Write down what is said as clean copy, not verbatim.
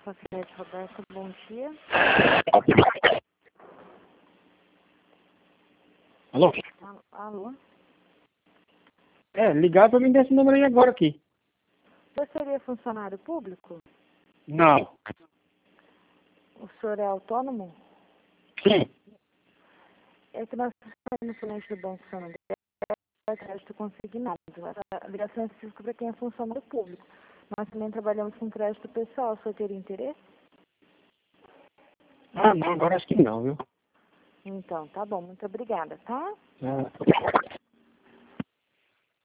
Facilidade Roberta, bom dia. Alô? Alô? Ligar pra mim desse número aí agora aqui. Você seria funcionário público? Não. O senhor é autônomo? Sim. É que nós estamos no silêncio do Banco São André, crédito consignado. A ligação é específica para quem é funcionário público. Nós também trabalhamos com crédito pessoal. O senhor teria interesse? Ah, não, agora acho que não, viu? Então, tá bom. Muito obrigada, tá? Ah.